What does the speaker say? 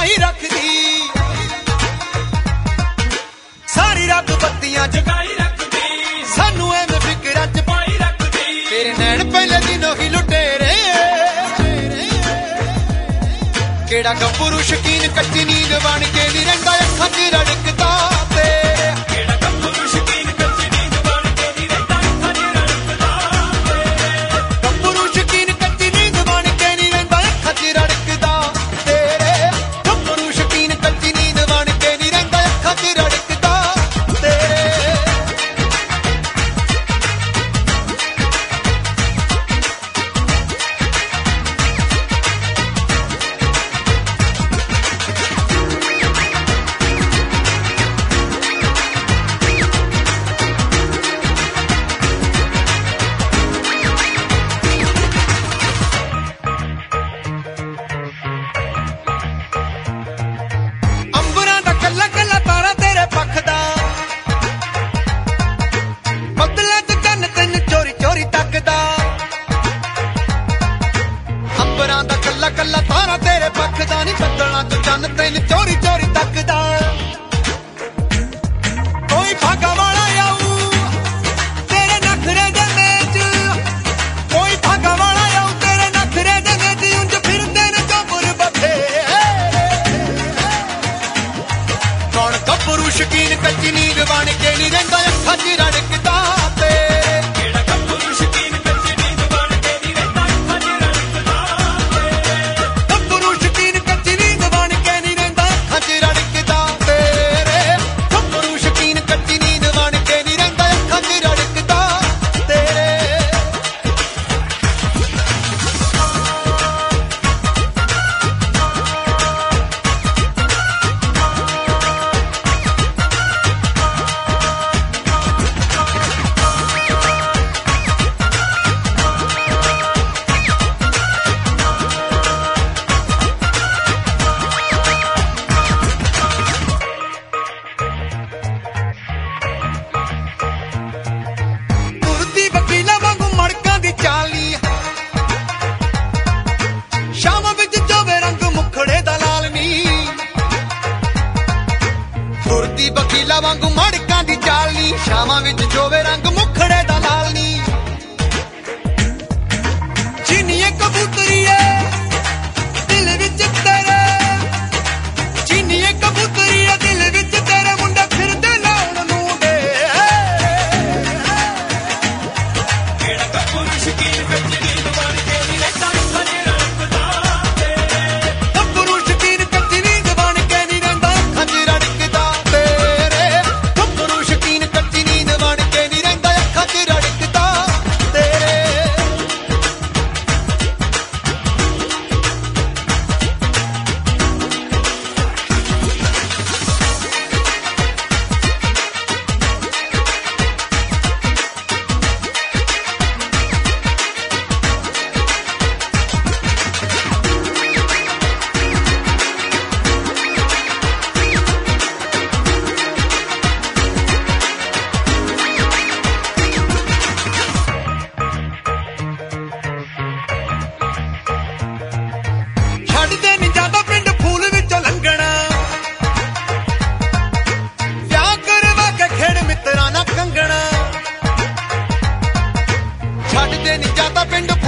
ਜਗਾਈ ਰੱਖਦੀ, ਸਾਰੀ ਰਾਤ ਬੱਤੀਆਂ ਜਗਾਈ ਰੱਖਦੀ, ਸਾਨੂੰ ਐਵੇਂ ਫਿਕਰਾਂ ਚ ਪਾਈ ਰੱਖਦੀ। ਤੇਰੇ ਨੈਣ ਪਹਿਲੇ ਦਿਨੋਂ ਹੀ ਲੁਟੇਰੇ, ਕਿਹੜਾ ਗੱਭਰੂ ਸ਼ਕੀਨ ਕੱਚੀ ਨੀਂਦ ਬਣ ਕੇ ਨੀ ਰਹਿੰਦਾ ਅੱਖਾਂ ਚ ਰੜਕਦਾ ਤੇਰੇ। ਕਿਹੜਾ ਗੱਭਰੂ ਸ਼ਕੀਨ ਕੱਚੀ ਨੀਂਦ ਬਣ ਕੇ ਨੀ ਰਹਿੰਦਾ ਅੱਖਾਂ ਚ ਰੜਕਦਾ ਤੇਰੇ। ਗੱਭਰੂ ਸ਼ਕੀਨ ਕੱਚੀ ਨੀਂਦ ਬਣ ਕੇ ਨੀ ਰਹਿੰਦਾ ਅੱਖਾਂ ਚ ਰੜਕਦਾ ਤੇਰੇ। ਗੱਭਰੂ ਸ਼ਕੀਨ ਕੱਚੀ ਨੀਂਦ ਬਣ ਕੇ ਨੀ ਰਹਿੰਦਾ ਅੱਖਾਂ ਚ ਰੜਕਦਾ ਤੇਰੇ। ਕੱਲਾ ਤਾਰਾ ਤੇਰੇ ਪੱਖ ਦਾ ਨੀ ਬੱਦਲਾਂ ਤੋਂ ਚੰਨ ਤੈਨੂੰ ਚੋਰੀ ਚੋਰੀ ਤੱਕਦਾ। ਕੋਈ ਭਾਗਾ ਵਾਲਾ ਆਊ ਤੇਰੇ ਨਖਰੇ ਦੇ ਵਿੱਚ, ਕੋਈ ਭਾਗਾ ਵਾਲਾ ਆਊ ਤੇਰੇ ਨਖਰੇ ਦੇ ਵਿੱਚ, ਉਂਝ ਫਿਰਦੇ ਨੇ ਗੱਭਰੂ ਬਥੇਰੇ। ਕੌਣ ਗੱਭਰੂ ਸ਼ਕੀਨ ਕੱਚੀ ਨੀਂਦ ਬਣ ਕੇ ਨੀ ਰਹਿੰਦਾ ਅੱਖਾਂ ਚ ਰੜਕਦਾ ਤੇਰੇ। ਕਿਹੜਾ ਗੱਭਰੂ ਸ਼ਕੀਨ ਕੱਚੀ ਨੀਂਦ ਬਣ ਕੇ ਨੀ ਰਹਿੰਦਾ ਅੱਖਾਂ ਚ ਰੜਕਦਾ ਤੇਰੇ। ਗੱਭਰੂ ਸ਼ਕੀਨ ਕੱਚੀ ਨੀਂਦ ਬਣ ਕੇ ਨੀ ਰਹਿੰਦਾ ਅੱਖਾਂ ਚ ਰੜਕਦਾ ਤੇਰੇ। ਗੱਭਰੂ ਸ਼ਕੀਨ ਕੱਚੀ ਨੀਂਦ ਬਣ ਕੇ ਨੀ ਰਹਿੰਦਾ ਅੱਖਾਂ ਚ ਰੜਕਦਾ ਤੇਰੇ। ਤੁਰਦੀ ਵਕੀਲਾਂ ਵਾਂਗੂ ਮੜਕਾਂ ਦੀ ਚਾਲੀ, ਸ਼ਾਮਾਂ ਵਿੱਚ ਜੋਵੇ ਰੰਗ ਮੁਖੜੇ ਦਾ ਲਾਲ ਨੀ। ਤੁਰਦੀ ਵਕੀਲਾਂ ਵਾਂਗੂ ਮੜਕਾਂ ਦੀ ਚਾਲੀ, ਸ਼ਾਮਾਂ ਵਿੱਚ ਜੋਵੇ ਰੰਗ ਮੁਖੜੇ ਦਾ ਲਾਲ ਨੀ। ਚੀਨੀਏ ਕਬੂਤਰੀਏ ਦਿਲ ਵਿੱਚ ਤੇਰੇ, ਚੀਨੀਏ ਕਬੂਤਰੀਏ ਦਿਲ ਵਿੱਚ ਤੇਰੇ, ਮੁੰਡਾ ਫਿਰਦੇ ਲਾਉਣ ਨੂੰ ਦੇ। ਕਿਹੜਾ ਗੱਭਰੂ ਸ਼ਕੀਨ ਕੱਚੀ ਨੀਂਦ ਬਣ ਕੇ ਨੀ ਰਹਿੰਦਾ ਅੱਖਾਂ ਚ ਰੜਕਦਾ ਤੇਰੇ। ਗੱਭਰੂ ਸ਼ਕੀਨ ਕੱਚੀ ਨੀਂਦ ਬਣ ਕੇ ਨੀ ਰਹਿੰਦਾ ਅੱਖਾਂ ਚ ਰੜਕਦਾ ਤੇਰੇ। ਗੱਭਰੂ ਸ਼ਕੀਨ ਕੱਚੀ ਨੀਂਦ ਬਣ ਕੇ ਨੀ ਰਹਿੰਦਾ ਅੱਖਾਂ ਚ ਰੜਕਦਾ ਤੇਰੇ। ਛੱਡਦੇ ਨੀ ਜਾਂਦਾ ਪਿੰਡ ਫੂਲ ਵਿੱਚੋਂ ਲੰਘਣਾ, ਵਿਆਹ ਕਰਵਾ ਕੇ ਖੇਡ ਮਿੱਤਰਾਂ ਨਾਲ ਕੰਗਣਾ। ਛੱਡਦੇ ਨੀ ਜਾਂਦਾ ਪਿੰਡ